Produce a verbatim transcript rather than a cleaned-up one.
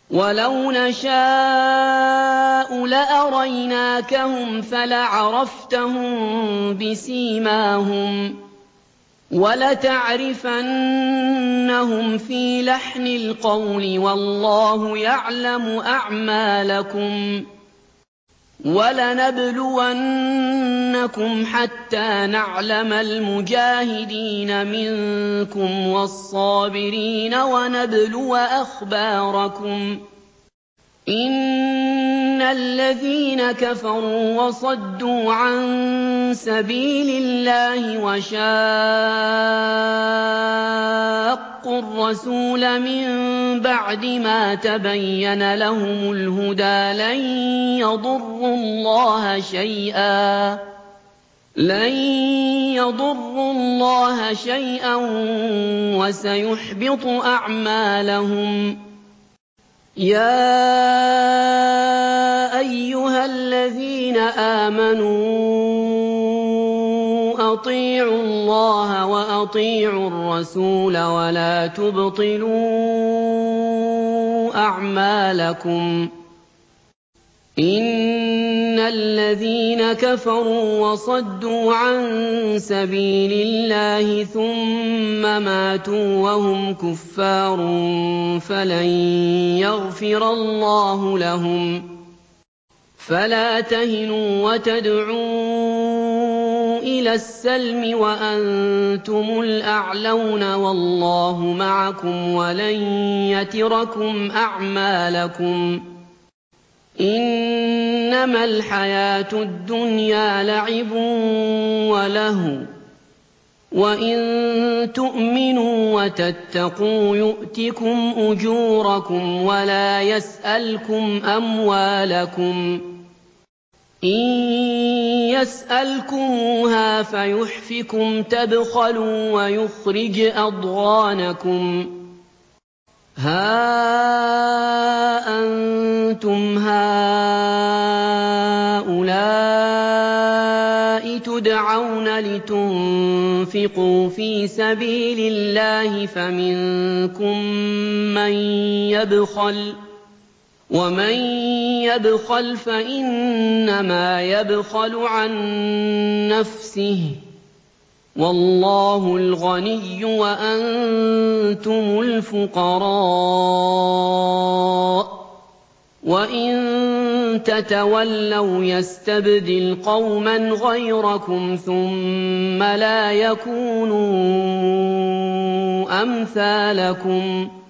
وَلَوْ نَشَاءُ لَأَرَيْنَاكَهُمْ فَلَعَرَفْتَهُم بِسِيمَاهُمْ ۚ وَلَتَعْرِفَنَّهُمْ فِي لَحْنِ الْقَوْلِ ۚ وَاللَّهُ يَعْلَمُ أَعْمَالَكُمْ ۚ وَلَنَبْلُوَنَّكُمْ حَتَّىٰ نَعْلَمَ الْمُجَاهِدِينَ مِنكُمْ وَالصَّابِرِينَ وَنَبْلُوَ أَخْبَارَكُمْ ۚ إِنَّ الَّذِينَ كَفَرُوا وَصَدُّوا عَن سَبِيلِ اللَّهِ وَشَاقُّوا الرَّسُولَ مِن بَعْدِ مَا تَبَيَّنَ لَهُمُ الْهُدَىٰ لَن يَضُرُّوا اللَّهَ شَيْئًا وَسَيُحْبِطُ أَعْمَالَهُمْ. يَا أَيُّهَا الَّذِينَ آمَنُوا أَطِيعُوا اللَّهَ وَأَطِيعُوا الرَّسُولَ وَلَا تُبْطِلُوا أَعْمَالَكُمْ. إِنَّ الَّذِينَ كَفَرُوا وَصَدُّوا عَن سَبِيلِ اللَّهِ ثُمَّ مَاتُوا وَهُمْ كُفَّارٌ فَلَن يَغْفِرَ اللَّهُ لَهُمْ ۖ فَلَا تَهِنُوا وَتَدْعُوا إِلَى السَّلْمِ وَأَنتُمُ الْأَعْلَوْنَ وَاللَّهُ مَعَكُمْ وَلَن يَتِرَكُمْ أَعْمَالَكُمْ. إِنَّمَا الْحَيَاةُ الدُّنْيَا لَعِبٌ وَلَهْوٌ ۚ وَإِن تُؤْمِنُوا وَتَتَّقُوا يُؤْتِكُمْ أُجُورَكُمْ وَلَا يَسْأَلْكُمْ أَمْوَالَكُمْ. إِن يَسْأَلْكُمُوهَا فَيُحْفِكُمْ تَبْخَلُوا وَيُخْرِجْ أَضْغَانَكُمْ. هَا أَنتُمْ هَٰؤُلَاءِ تُدْعَوْنَ لِتُنفِقُوا فِي سَبِيلِ اللَّهِ فَمِنكُم مَّن يَبْخَلُ ۖ وَمَن يَبْخَلْ فَإِنَّمَا يَبْخَلُ عَن نَّفْسِهِ ۚ وَاللَّهُ الْغَنِيُّ وَأَنتُمُ الْفُقَرَاءُ ۚ وَإِن تَتَوَلَّوْا يَسْتَبْدِلْ قَوْمًا غَيْرَكُمْ ثُمَّ لَا يَكُونُوا أَمْثَالَكُمْ